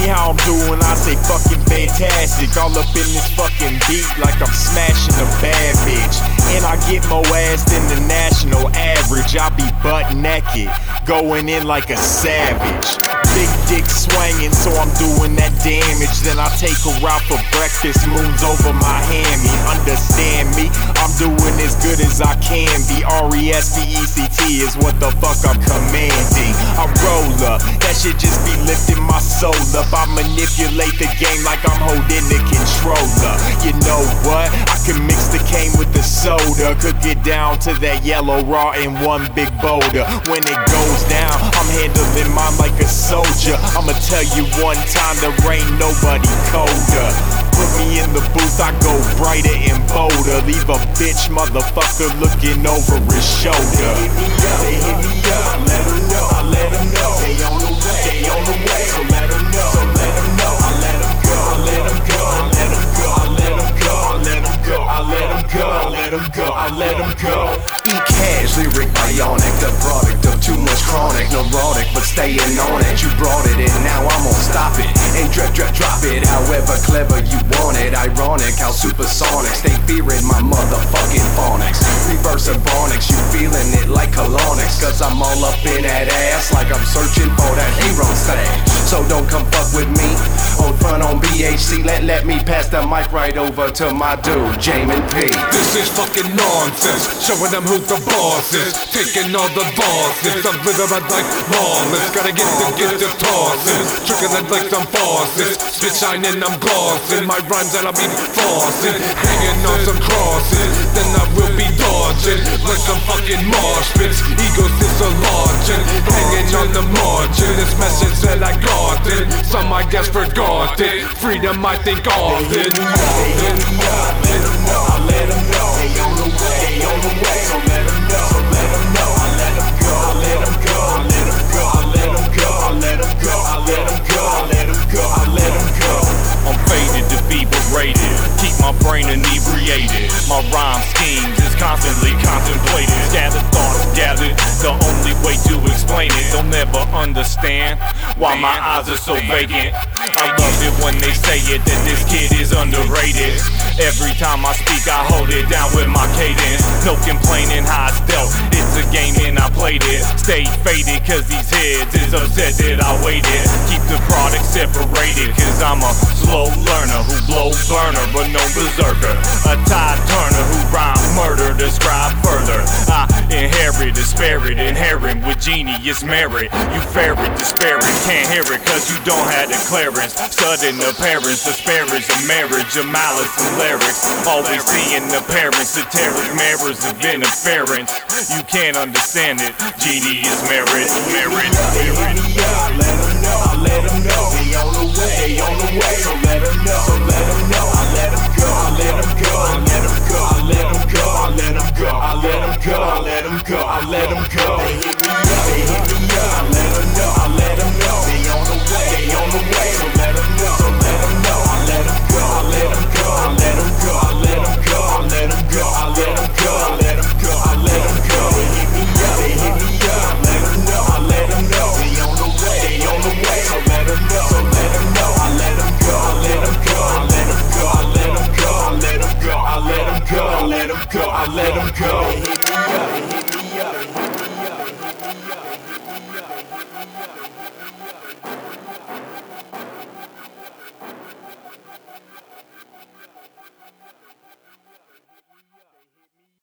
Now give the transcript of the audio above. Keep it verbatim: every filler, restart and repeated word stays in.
how I'm doing, I say fucking fantastic. All up in this fucking beat like I'm smashing a bad bitch. And I get more ass than the national average. I be butt naked, going in like a savage. Big dick swinging, so I'm doing that damage. Then I take her out for breakfast, moons over my hammy. Understand me? I'm doing as good as I can be. R E S P E C T is what the fuck I'm commanding. I roll up, that shit just be lifting my soul up. I manipulate the game like I'm holding the controller. You know what? I can mix the cane with the soda. Cook it down to that yellow raw in one big boulder. When it goes down, I'm handling mine like a soldier. I'ma tell you one time, there ain't nobody colder. Put me in the booth, I go brighter and bolder. Leave a bitch motherfucker looking over his shoulder. They hit me up, they hit me up, I let them know, I let them know. They on the way, they on the way, so let them know, so let them know. I let them go, I let them go, I let them go, I let them go, I let them go, I let them go, I let them go, I let them go. E-Cash, lyric bionic, the product of too much chronic, neurotic, but staying on it. You brought it in, now I'm gon' stop it. Ain't drip, drip, drop it, however clever you want it. Ironic how supersonic, stay fearing my motherfucking phonics. Reverse ebonics, you feeling it like colonics. Cause I'm all up in that ass like I'm searching for that hero stash. So don't come fuck with me, on front on B H C. Let, let me pass the mic right over to my dude, Jamin P. This is fucking nonsense, showing them who the boss is. Taking all the bosses, I'm living right like lawless. Gotta get the get the tosses, tricking it like some faucets. Spit shining, I'm glossing, my rhymes that I'll be flossing. Hanging on some crosses, then I will be dodging like some fucking mosh pits. Egos dislodging, hanging on the margin. This message that I got it, some I guess forgot it. Freedom I think all it. They hit me up, they hit me up, let them know, I let them know. They on the way, they on the way, so let them know, so let them know. I let them go, I let them go, I let them go, I let them go, I let them go, I let them go, I let them go, I let them go. I'm faded to be berated, keep my brain inebriated. My rhyme schemes is constantly contemplated. Gathered thoughts gathered, the only way to explain it. They'll never understand why my eyes are so vacant. I love it when they say it, that this kid is underrated. Every time I speak I hold it down with my cadence. No complaining how it's dealt, it's a game and I played it. Stay faded cause these heads is upset that I waited. Keep the product separated cause I'm a slow learner who blow burner but no berserker. A tide turner who rhyme murder, describe further. I inherit, disparate, inherent with genius merit. You ferret, disparate, can't hear it cause you don't have the clearance. Sudden appearance, disparage of marriage, of malice and lyrics. Always seeing the parents, satiric mirrors of interference. You can't understand it, genius merit, merit. They hit me up, let them know, I let them know. They on the way, they on the way, so let them know, so let them know. I let them go, I let them go, I let them go, I let them go, I let them go, I let them go, I let them go, I let them go. They hit me up, they hit me up, I let them know, I let them know. They on the way, they on the way, so let them know, so let them know. I let them go, I let them go, I let them go, I let them go, I let them go, I let them go, I let them go, I let them go. They hit me up, they hit me up, let them know, I let them know. They on the way, they on the way, so let them know, so let them know. I let them go, I let them go, I let them go, I let them go, I let them go, I let them go, I let them go, I let them go. They hit me up.